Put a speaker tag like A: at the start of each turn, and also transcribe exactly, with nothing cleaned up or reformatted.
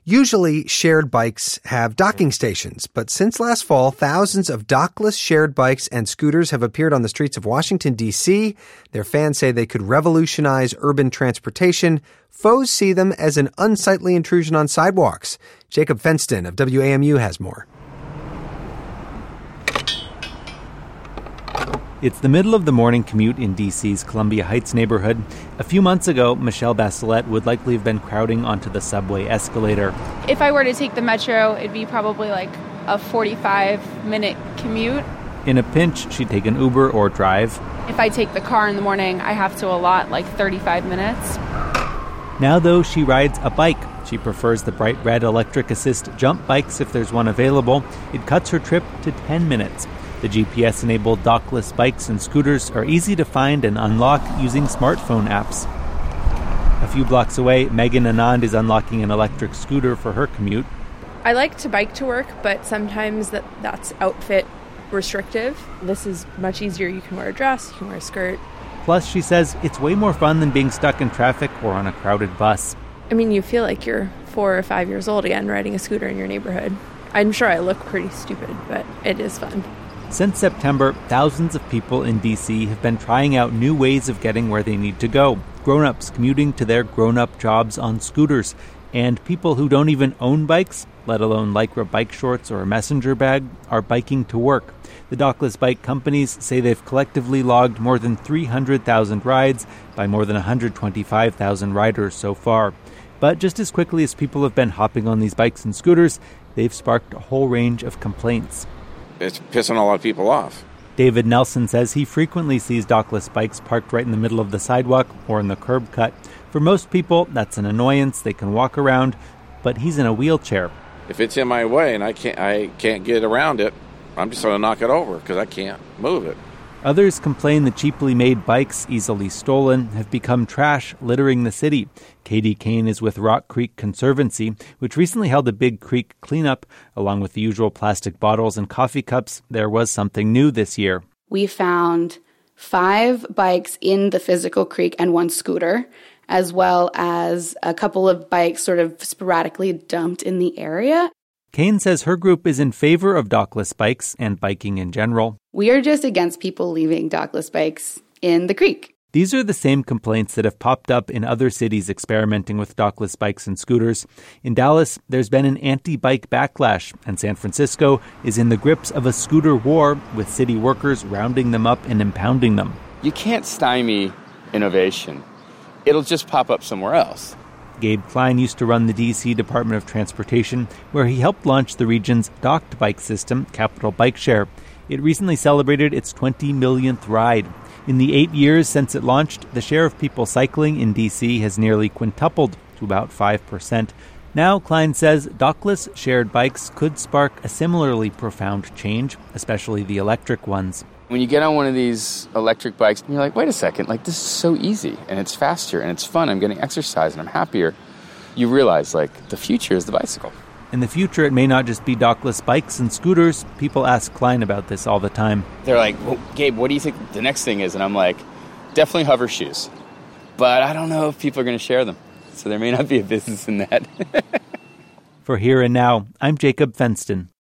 A: Usually, shared bikes have docking stations, but since last fall, thousands of dockless shared bikes and scooters have appeared on the streets of Washington, D C Their fans say they could revolutionize urban transportation. Foes see them as an unsightly intrusion on sidewalks. Jacob Fenston of W A M U has more.
B: It's the middle of the morning commute in D C's Columbia Heights neighborhood. A few months ago, Michelle Bachelet would likely have been crowding onto the subway escalator.
C: If I were to take the metro, it'd be probably like a forty-five minute commute.
B: In a pinch, she'd take an Uber or drive.
C: If I take the car in the morning, I have to allot like thirty-five minutes.
B: Now, though, she rides a bike. She prefers the bright red electric assist jump bikes if there's one available. It cuts her trip to ten minutes. The G P S-enabled dockless bikes and scooters are easy to find and unlock using smartphone apps. A few blocks away, Megan Anand is unlocking an electric scooter for her commute.
D: I like to bike to work, but sometimes that, that's outfit restrictive. This is much easier. You can wear a dress, you can wear a skirt.
B: Plus, she says it's way more fun than being stuck in traffic or on a crowded bus.
D: I mean, you feel like you're four or five years old again riding a scooter in your neighborhood. I'm sure I look pretty stupid, but it is fun.
B: Since September, thousands of people in D C have been trying out new ways of getting where they need to go. Grown-ups commuting to their grown-up jobs on scooters. And people who don't even own bikes, let alone Lycra bike shorts or a messenger bag, are biking to work. The dockless bike companies say they've collectively logged more than three hundred thousand rides by more than one hundred twenty-five thousand riders so far. But just as quickly as people have been hopping on these bikes and scooters, they've sparked a whole range of complaints.
E: It's pissing a lot of people off.
B: David Nelson says he frequently sees dockless bikes parked right in the middle of the sidewalk or in the curb cut. For most people, that's an annoyance. They can walk around, but he's in a wheelchair.
E: If it's in my way and I can't, I can't get around it, I'm just going to knock it over because I can't move it.
B: Others complain the cheaply made bikes, easily stolen, have become trash, littering the city. Katie Kane is with Rock Creek Conservancy, which recently held a big creek cleanup. Along with the usual plastic bottles and coffee cups, there was something new this year.
F: We found five bikes in the physical creek and one scooter, as well as a couple of bikes sort of sporadically dumped in the area.
B: Kane says her group is in favor of dockless bikes and biking in general.
F: We are just against people leaving dockless bikes in the creek.
B: These are the same complaints that have popped up in other cities experimenting with dockless bikes and scooters. In Dallas, there's been an anti-bike backlash, and San Francisco is in the grips of a scooter war with city workers rounding them up and impounding them.
G: You can't stymie innovation. It'll just pop up somewhere else.
B: Gabe Klein used to run the D C Department of Transportation, where he helped launch the region's docked bike system, Capital Bike Share. It recently celebrated its twenty millionth ride. In the eight years since it launched, the share of people cycling in D C has nearly quintupled to about five percent. Now, Klein says dockless shared bikes could spark a similarly profound change, especially the electric ones.
G: When you get on one of these electric bikes, you're like, wait a second, like this is so easy, and it's faster, and it's fun, I'm getting exercise, and I'm happier. You realize, like, the future is the bicycle.
B: In the future, it may not just be dockless bikes and scooters. People ask Klein about this all the time.
G: They're like, well, Gabe, what do you think the next thing is? And I'm like, definitely hover shoes. But I don't know if people are going to share them. So there may not be a business in that.
B: For Here and Now, I'm Jacob Fenston.